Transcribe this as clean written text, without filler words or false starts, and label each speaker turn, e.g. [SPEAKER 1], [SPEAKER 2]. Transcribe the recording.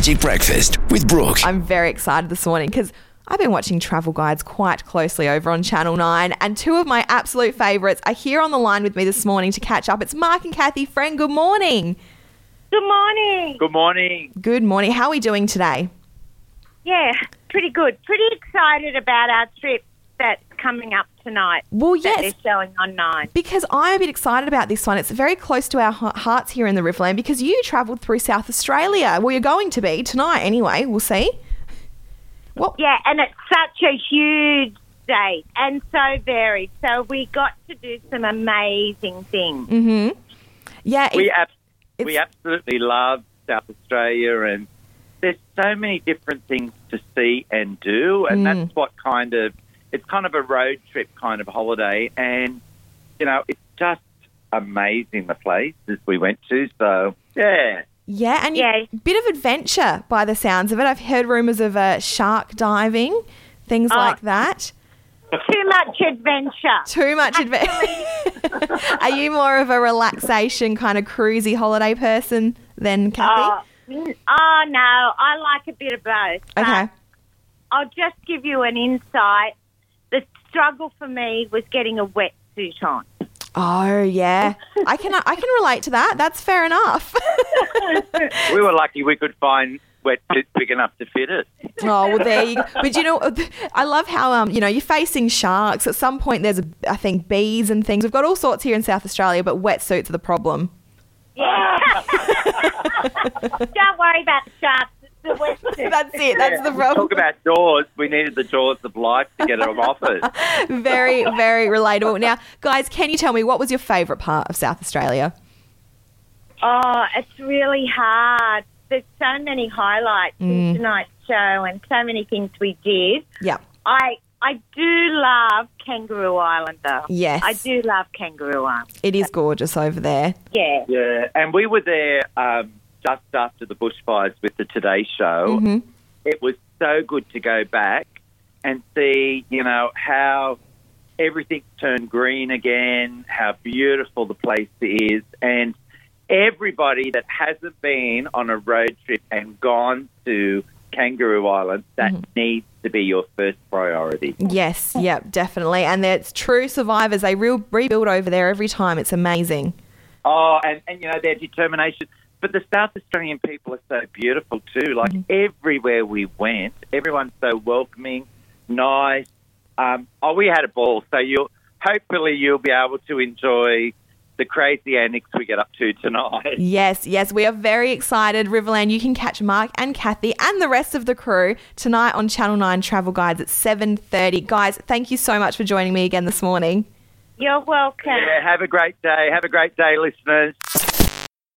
[SPEAKER 1] Magic Breakfast with Brooke.
[SPEAKER 2] I'm very excited this morning because I've been watching travel guides quite closely over on Channel 9, and two of my absolute favourites are here on the line with me this morning to catch up. It's Mark and Kathy Friend. Good morning.
[SPEAKER 3] Good morning.
[SPEAKER 4] Good morning.
[SPEAKER 2] Good morning. How are we doing today?
[SPEAKER 3] Yeah, pretty good. Pretty excited about our trip that's coming up tonight.
[SPEAKER 2] Well,
[SPEAKER 3] That
[SPEAKER 2] yes,
[SPEAKER 3] they're showing on 9.
[SPEAKER 2] because I'm a bit excited about this one. It's very close to our hearts here in the Riverland because you travelled through South Australia. Well, you're going to be tonight anyway. We'll see. Well,
[SPEAKER 3] Yeah, and it's such a huge state and so varied. So we got to do some amazing things.
[SPEAKER 2] yeah,
[SPEAKER 4] We
[SPEAKER 2] it's-
[SPEAKER 4] absolutely love South Australia, and there's so many different things to see and do, and that's what it's kind of a road trip kind of holiday, and, you know, it's just amazing the places we went to, so, yeah.
[SPEAKER 2] Yeah, and
[SPEAKER 3] Yeah.
[SPEAKER 2] bit of adventure by the sounds of it. I've heard rumours of shark diving, things like that.
[SPEAKER 3] Too much adventure.
[SPEAKER 2] Too much adventure. Are you more of a relaxation kind of cruisy holiday person than Kathy?
[SPEAKER 3] Oh, no, I like a bit of both. But
[SPEAKER 2] Okay.
[SPEAKER 3] I'll just give you an insight. The struggle for me was getting a wetsuit on.
[SPEAKER 2] Oh, yeah. I can relate to that. That's fair enough.
[SPEAKER 4] We were lucky we could find wetsuits big enough to fit us.
[SPEAKER 2] Oh, well, there you go. But, you know, I love how, you're facing sharks. At some point, there's, I think, bees and things. We've got all sorts here in South Australia, but wetsuits are the problem.
[SPEAKER 3] Yeah. Don't worry about the sharks. It's the wetsuit.
[SPEAKER 2] That's it. That's the problem.
[SPEAKER 4] Talk about jaws. We needed the jaws of life to get them off us.
[SPEAKER 2] Very, very relatable. Now, guys, can you tell me what was your favourite part of South Australia?
[SPEAKER 3] Oh, it's really hard. There's so many highlights in tonight's show and so many things we did.
[SPEAKER 2] Yeah.
[SPEAKER 3] I do love Kangaroo Island, though.
[SPEAKER 2] Yes.
[SPEAKER 3] I do love Kangaroo Island.
[SPEAKER 2] It is gorgeous over there.
[SPEAKER 3] Yeah.
[SPEAKER 4] Yeah, and we were there just after the bushfires with the Today Show. It was so good to go back and see, how everything's turned green again, how beautiful the place is, and everybody that hasn't been on a road trip and gone to Kangaroo Island, that needs to be your first priority.
[SPEAKER 2] Yes, yep, definitely. And it's true survivors. They rebuild over there every time. It's amazing.
[SPEAKER 4] Oh, and their determination. But the South Australian people are so beautiful too. Like everywhere we went, everyone's so welcoming, nice. We had a ball. So hopefully you'll be able to enjoy the crazy antics we get up to tonight.
[SPEAKER 2] Yes, we are very excited. Riverland, you can catch Mark and Kathy and the rest of the crew tonight on Channel 9 Travel Guides at 7:30. Guys, thank you so much for joining me again this morning.
[SPEAKER 3] You're welcome.
[SPEAKER 4] Yeah, have a great day. Have a great day, listeners.